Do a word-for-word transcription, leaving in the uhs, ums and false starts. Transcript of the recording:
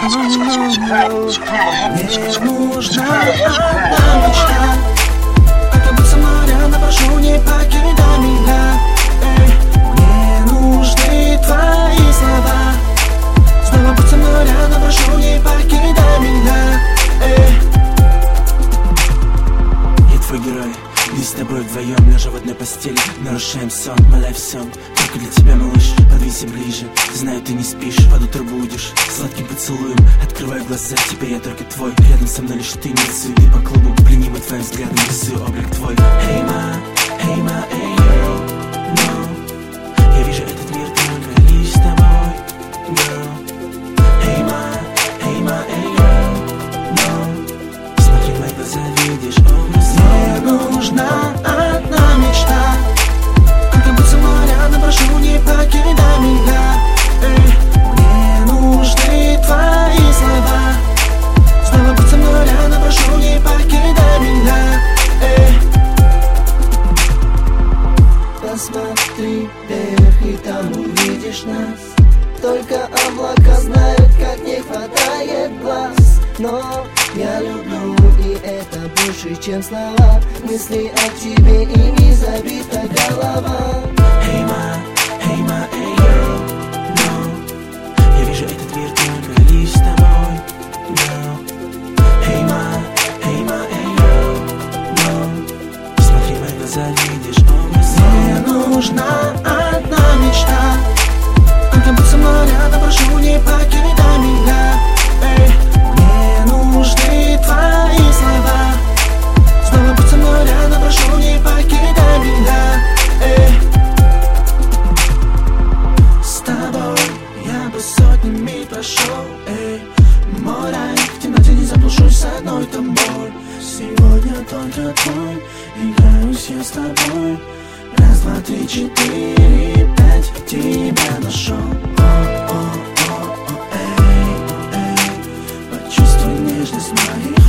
нужна одна мечта. Только будь со мной рядом, прошу, не покидай меня. Эй, мне нужны твои слова. Снова будь со мной рядом, прошу, не покидай меня. Эй. Я твой герой, мы с тобой вдвоем лежа в одной постели. Нарушаем сон, my life song. Только для тебя, малыш, подвинься ближе. Знаю, ты не спишь, под утро будешь сладким поцелуем, открывай глаза, теперь я только твой. Рядом со мной лишь ты, нет суеты по клубу. Пленимый твоим взглядом, рисую облик твой. Hey ma, hey ma, hey girl, no. Я вижу этот мир только лишь с тобой, girl. Hey ma, hey ma, hey girl, no. Смотри в мои глаза, видишь образ. Мне нужна одна мечта. Только будь со мной рядом, прошу, не покидай меня. Эй, мне нужны твои слова. Снова будь со мной рядом, прошу, не покидай меня. Эй. Посмотри вверх, и там увидишь нас. Только облака знают, как не хватает глаз. Но я люблю, и это больше, чем слова. Мысли о тебе, и не забита голова. Hey ma, hey ma, hey girl, no. Я вижу этот мир только лишь с тобой, girl. Hey ma, hey ma, hey girl, no. Смотри в мои глаза, видишь образ. Мне нужна одна мечта. Только будь со мной рядом, прошу, не покидай меня. Эй, мне нужны твои слова. Снова будь со мной рядом, прошу, не покидай меня. Эй. С тобой я бы сотни миль прошел. Эй, мой рай, в темноте не заблужусь с одной тобой. Сегодня только твой, играюсь я с тобой. Раз, два, три, четыре, пять, тебя нашел. О, о, о, о, эй, эй, почувствуй нежность моих